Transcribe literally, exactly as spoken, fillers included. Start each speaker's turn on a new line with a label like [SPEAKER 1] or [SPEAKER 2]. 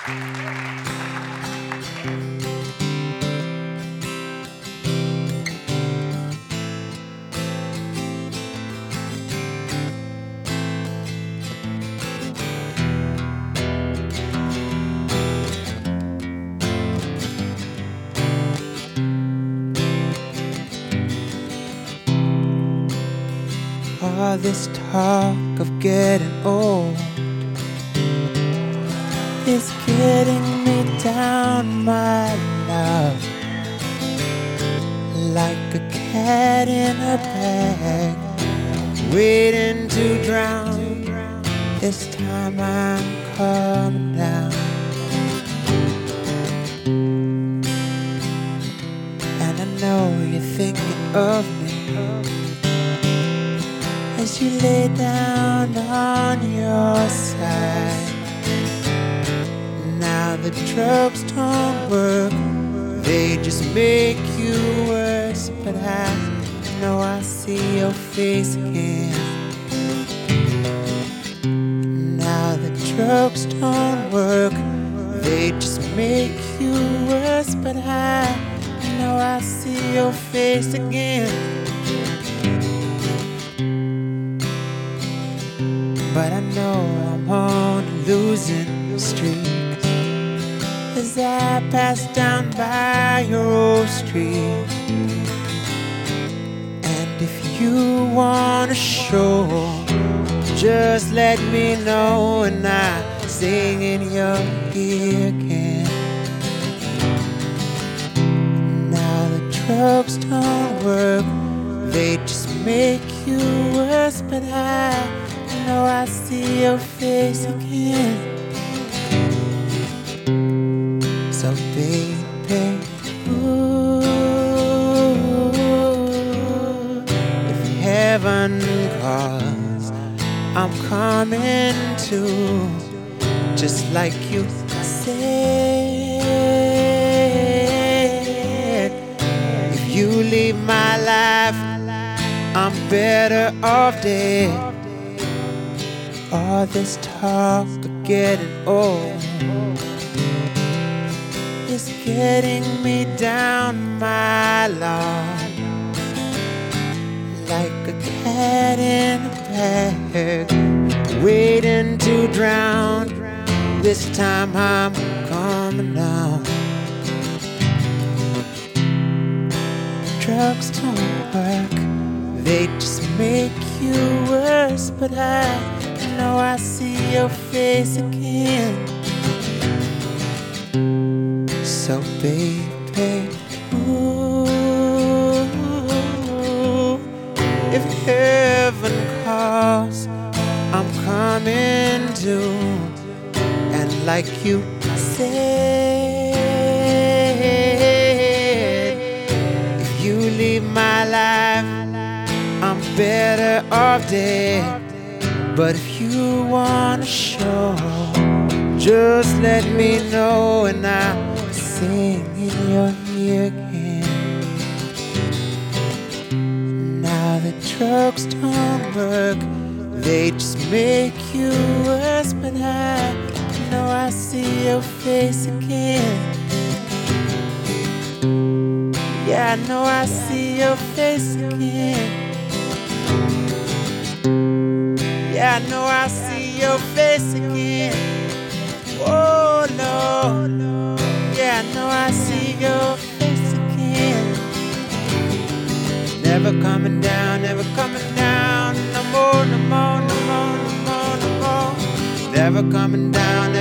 [SPEAKER 1] All this talk of getting old is getting me down, my love, like a cat in a bag, waiting to drown. This time I'm coming down, and I know you're thinking of me as you lay down on your side. Now the drugs don't work, they just make you worse. But I know I see your face again. Now the drugs don't work, they just make you worse. But I know I see your face again. But I know I'm on a losing streak as I pass down by your old street. And if you want to show, just let me know, and I sing in your ear again. Now the drugs don't work, they just make you worse. But I know I see your face again. So baby, ooh, if heaven calls, I'm coming too, just like you said. If you leave my life, I'm better off dead. All this talk of getting old is getting me down, my lord, like a cat in a bag, waiting to drown. This time I'm coming down. Drugs don't work, they just make you worse. But I know I see your face again. So baby, ooh, if heaven calls, I'm coming too. And like you said, if you leave my life, I'm better off dead. But if you wanna show, just let me know, and I'll sing in your ear again. Now the drugs don't work, they just make you worse. But I know I see your face again. Yeah, I know I see your face again. Yeah, I know I see your face again. Oh Lord, yeah, I know I see your face again. Never coming down, never coming down, no more, no more, no more, no more, no more. Never coming down.